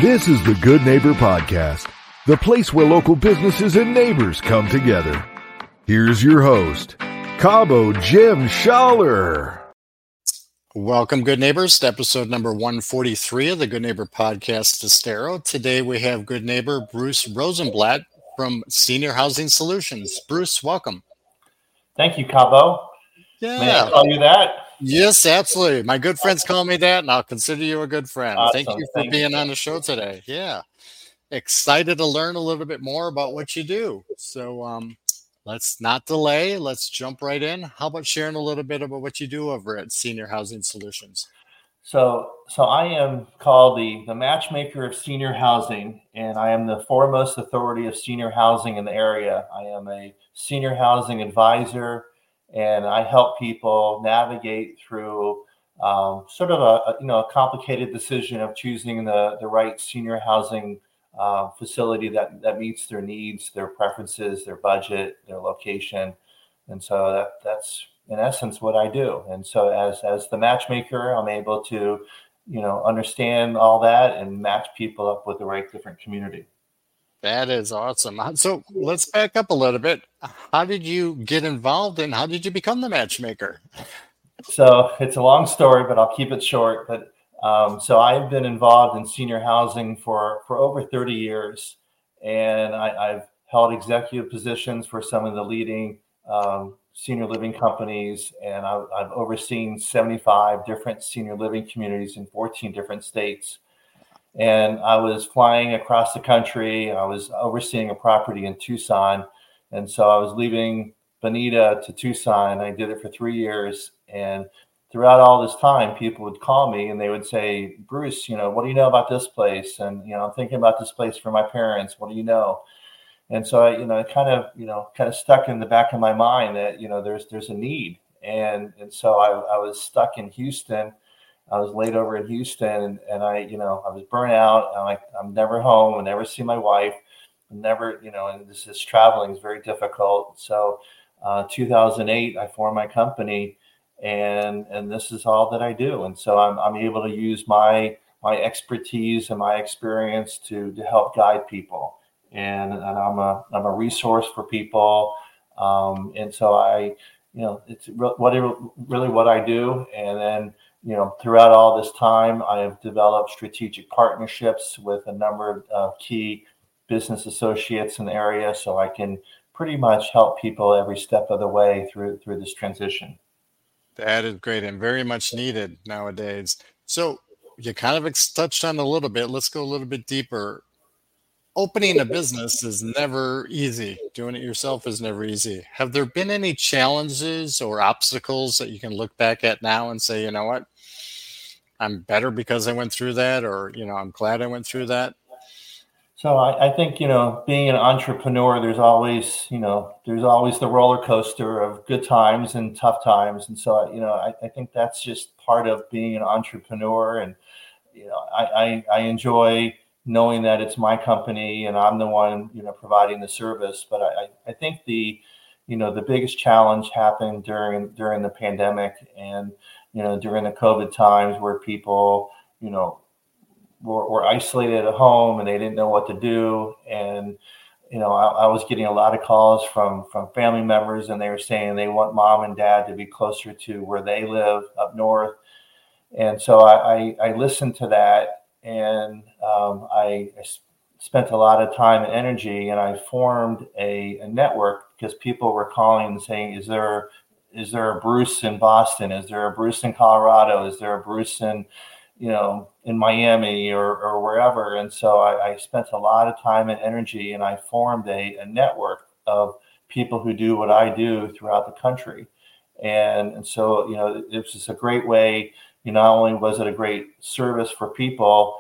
This is the Good Neighbor Podcast, the place where local businesses and neighbors come together. Here's your host, Cabo Jim Schaller. Welcome, good neighbors, to episode number 143 of the Good Neighbor Podcast Estero. Today we have good neighbor Bruce Rosenblatt from Senior Housing Solutions. Bruce, welcome. Thank you, Cabo. Yeah. May I call you that? Yes, absolutely. My good friends call me that, and I'll consider you a good friend. Awesome. Thank you for being on the show today. Yeah. Excited to learn a little bit more about what you do. So let's not delay. Let's jump right in. How about sharing a little bit about what you do over at Senior Housing Solutions? So I am called the matchmaker of senior housing, and I am the foremost authority of senior housing in the area. I am a senior housing advisor, and I help people navigate through sort of a complicated decision of choosing the right senior housing facility that meets their needs, their preferences, their budget, their location. And so that's in essence what I do. And so as the matchmaker, I'm able to, understand all that and match people up with the right different community. That is awesome. So let's back up a little bit. How did you get involved and how did you become the matchmaker? So it's a long story, but I'll keep it short. But so I've been involved in senior housing for over 30 years, and I've held executive positions for some of the leading senior living companies, and I've overseen 75 different senior living communities in 14 different states. And I was flying across the country. I was overseeing a property in Tucson. And so I was leaving Bonita to Tucson. I did it for 3 years. And throughout all this time, people would call me and they would say, Bruce, what do you know about this place? And, I'm thinking about this place for my parents. What do you know? And so I kind of stuck in the back of my mind that, there's a need. And so I was stuck in Houston. I was laid over in Houston, and I was burnt out. I'm never home. I never see my wife. Never, and this traveling is very difficult. So, 2008, I formed my company, and this is all that I do. And so I'm able to use my expertise and my experience to help guide people. And I'm a resource for people. And so it's really what I do. And then, throughout all this time, I have developed strategic partnerships with a number of key business associates in the area, so I can pretty much help people every step of the way through this transition. That is great and very much needed nowadays. So you kind of touched on it a little bit. Let's go a little bit deeper. Opening a business is never easy. Doing it yourself is never easy. Have there been any challenges or obstacles that you can look back at now and say, you know what, I'm better because I went through that, or, I'm glad I went through that? So I think, being an entrepreneur, there's always the roller coaster of good times and tough times. And so, I think that's just part of being an entrepreneur. And, I enjoy knowing that it's my company and I'm the one, providing the service. But I think the biggest challenge happened during the pandemic and, during the COVID times where people, were isolated at home and they didn't know what to do. And, I was getting a lot of calls from family members, and they were saying they want mom and dad to be closer to where they live up north. And so I listened to that, and I spent a lot of time and energy, and I formed a network because people were calling and saying, is there a Bruce in Boston? Is there a Bruce in Colorado? Is there a Bruce in Miami or wherever? And so I spent a lot of time and energy, and I formed a network of people who do what I do throughout the country. And so, it was just a great way. Not only was it a great service for people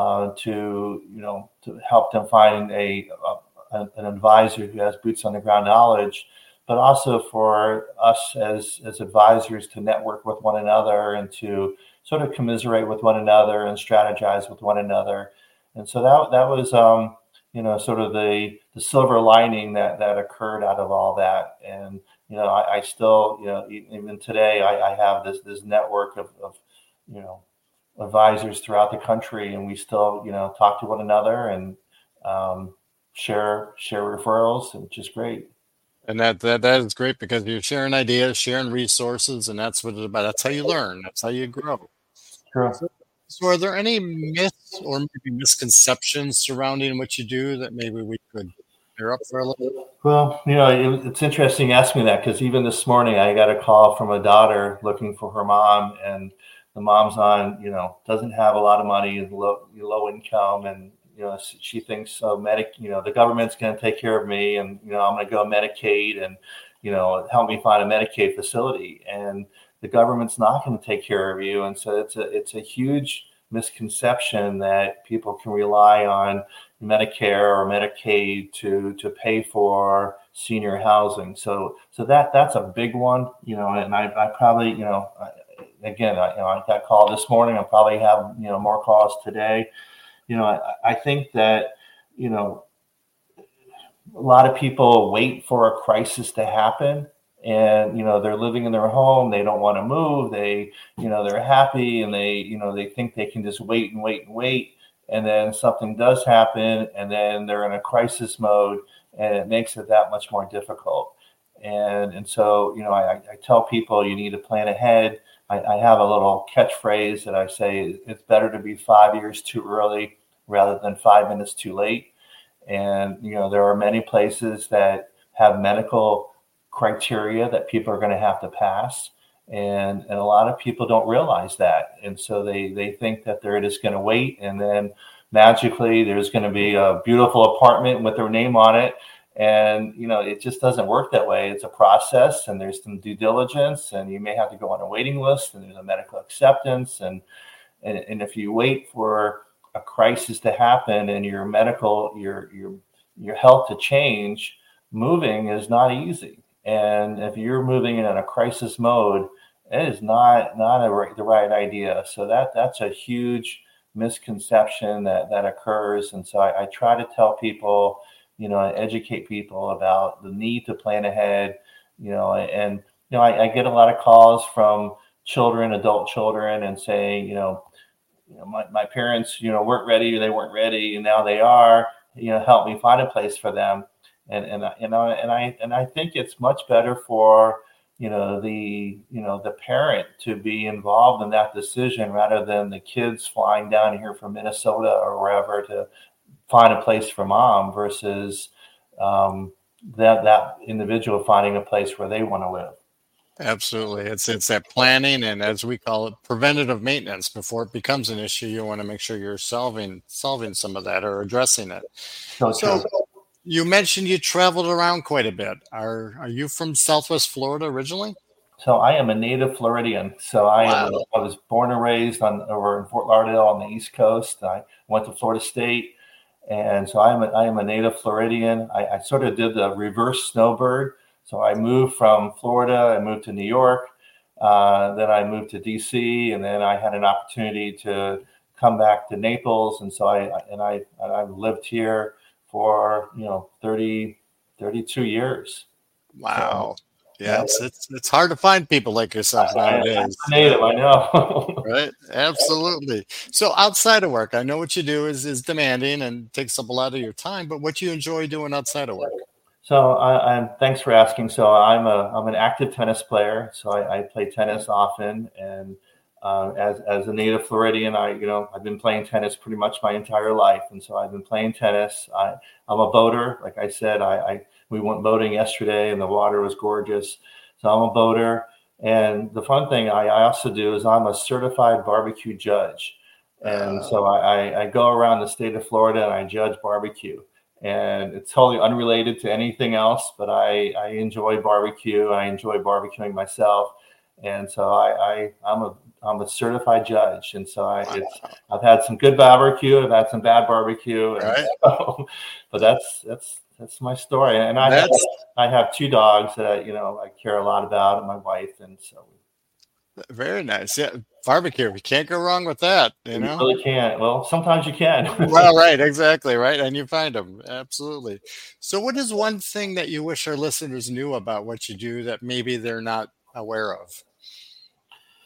to help them find an advisor who has boots on the ground knowledge, but also for us as advisors to network with one another and to sort of commiserate with one another and strategize with one another. And so that was, sort of the silver lining that occurred out of all that. And, I still, even today, I have this network of advisors throughout the country, and we still, talk to one another and share referrals, which is great. And that is great because you're sharing ideas, sharing resources, and that's what it's about. That's how you learn. That's how you grow. Sure. So are there any myths or maybe misconceptions surrounding what you do that maybe we could clear up for a little? Well, it's interesting you asked me that, because even this morning I got a call from a daughter looking for her mom, and the mom's on, doesn't have a lot of money, and low income, and she thinks the government's going to take care of me, and I'm going to go Medicaid, and help me find a Medicaid facility, and the government's not going to take care of you. And so it's a huge misconception that people can rely on Medicare or Medicaid to pay for senior housing. So that's a big one, and I probably, again, I got called this morning. I'll probably have, more calls today. I think that, a lot of people wait for a crisis to happen, and, they're living in their home. They don't want to move. They're happy, and they think they can just wait and wait and wait. And then something does happen, and then they're in a crisis mode, and it makes it that much more difficult. And so, I tell people you need to plan ahead. I have a little catchphrase that I say: it's better to be 5 years too early rather than 5 minutes too late. And, there are many places that have medical criteria that people are going to have to pass. And a lot of people don't realize that. And so they think that they're just going to wait, and then magically there's going to be a beautiful apartment with their name on it. And, it just doesn't work that way. It's a process, and there's some due diligence, and you may have to go on a waiting list, and there's a medical acceptance. And if you wait for a crisis to happen and your health to change, moving is not easy. And if you're moving in a crisis mode, it is not the right idea. So that's a huge misconception that occurs. And so I try to tell people, educate people about the need to plan ahead, I get a lot of calls from adult children, and saying, my parents, weren't ready, or they weren't ready, and now they are, help me find a place for them. And I think it's much better for the parent to be involved in that decision, rather than the kids flying down here from Minnesota or wherever to find a place for mom, versus that individual finding a place where they want to live. Absolutely. It's that planning, and, as we call it, preventative maintenance. Before it becomes an issue, you want to make sure you're solving some of that, or addressing it. So you mentioned you traveled around quite a bit. Are you from Southwest Florida originally? So I am a native Floridian. So I was born and raised over in Fort Lauderdale on the East Coast. I went to Florida State, and so I am a native Floridian. I sort of did the reverse snowbird. So I moved from Florida, I moved to New York, then I moved to DC, and then I had an opportunity to come back to Naples, and so I lived here for 32 years. Wow. So, yeah, it's hard to find people like yourself nowadays. I'm native, I know. Right, absolutely. So outside of work, I know what you do is demanding and takes up a lot of your time, but what do you enjoy doing outside of work? So thanks for asking. So I'm an active tennis player. So I play tennis often, and as a native Floridian, I've been playing tennis pretty much my entire life, and so I've been playing tennis. I'm a boater, like I said. We went boating yesterday, and the water was gorgeous. So I'm a boater, and the fun thing I also do is I'm a certified barbecue judge, and so I go around the state of Florida and I judge barbecue. And it's totally unrelated to anything else, but I enjoy barbecue. I enjoy barbecuing myself, and so I'm a certified judge. And so I've had some good barbecue, I've had some bad barbecue, and but that's my story. And I have two dogs that I care a lot about, and my wife, and so. Very nice. Yeah. Barbecue. You can't go wrong with that. You really can't. Well, sometimes you can. Well, right. Exactly. Right. And you find them. Absolutely. So what is one thing that you wish our listeners knew about what you do that maybe they're not aware of?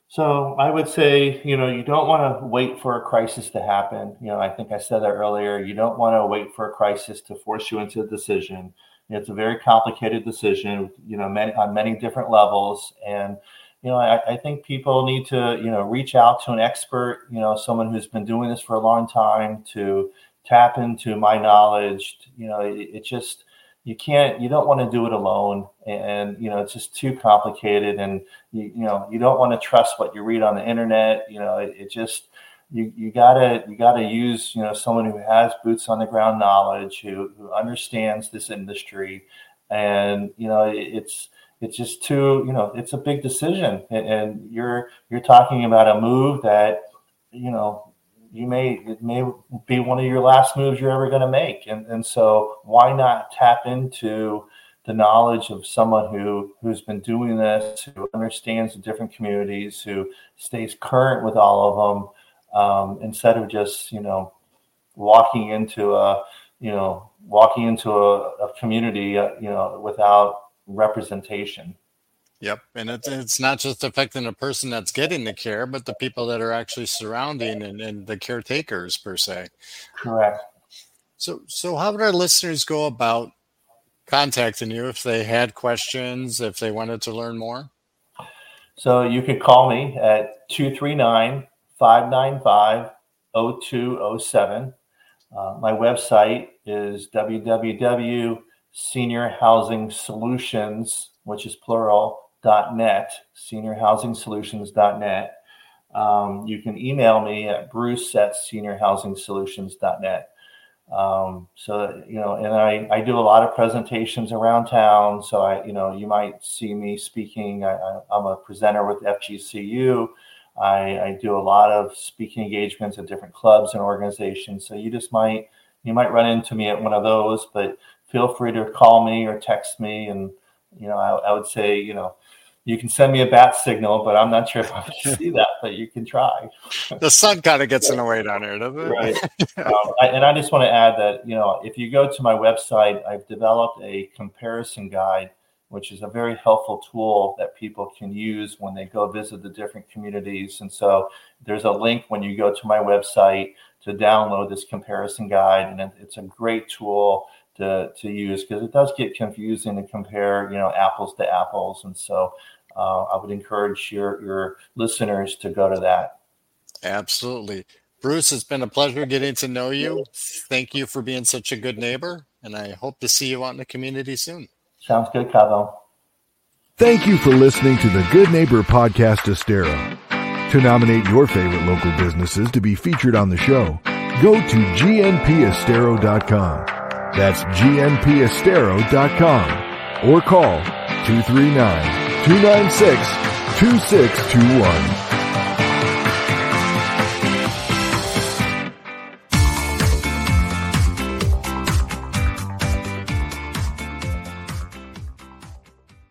So I would say, you don't want to wait for a crisis to happen. I think I said that earlier. You don't want to wait for a crisis to force you into a decision. It's a very complicated decision, on many different levels. And, I think people need to, reach out to an expert, someone who's been doing this for a long time, to tap into my knowledge. You don't want to do it alone, and it's just too complicated, and you don't want to trust what you read on the internet. You gotta use someone who has boots on the ground knowledge, who understands this industry, and it's just too it's a big decision, and you're talking about a move that it may be one of your last moves you're ever going to make. And so why not tap into the knowledge of someone who's been doing this, who understands the different communities, who stays current with all of them, instead of just, walking into a community, without representation. Yep. And it's not just affecting the person that's getting the care, but the people that are actually surrounding and the caretakers per se. Correct. So how would our listeners go about contacting you if they had questions, if they wanted to learn more? So you could call me at 239-595-0207. My website is www.seniorhousingsolutions, which is plural, .net, seniorhousingsolutions.net. You can email me at bruce@seniorhousingsolutions.net. And I do a lot of presentations around town. So you might see me speaking. I'm a presenter with FGCU. I do a lot of speaking engagements at different clubs and organizations. So you might run into me at one of those, but feel free to call me or text me. And, I would say, you can send me a bat signal, but I'm not sure if I can see that, but you can try. The sun kind of gets in the way down here, doesn't it? Right. And I just want to add that, if you go to my website, I've developed a comparison guide, which is a very helpful tool that people can use when they go visit the different communities. And so there's a link when you go to my website to download this comparison guide. And it's a great tool to use, because it does get confusing to compare, apples to apples. And so I would encourage your listeners to go to that. Absolutely. Bruce, it's been a pleasure getting to know you. Thank you for being such a good neighbor, and I hope to see you out in the community soon. Sounds good, Cabo. Thank you for listening to the Good Neighbor Podcast Estero. To nominate your favorite local businesses to be featured on the show, go to gnpestero.com. That's gnpestero.com, or call 239-296-2621.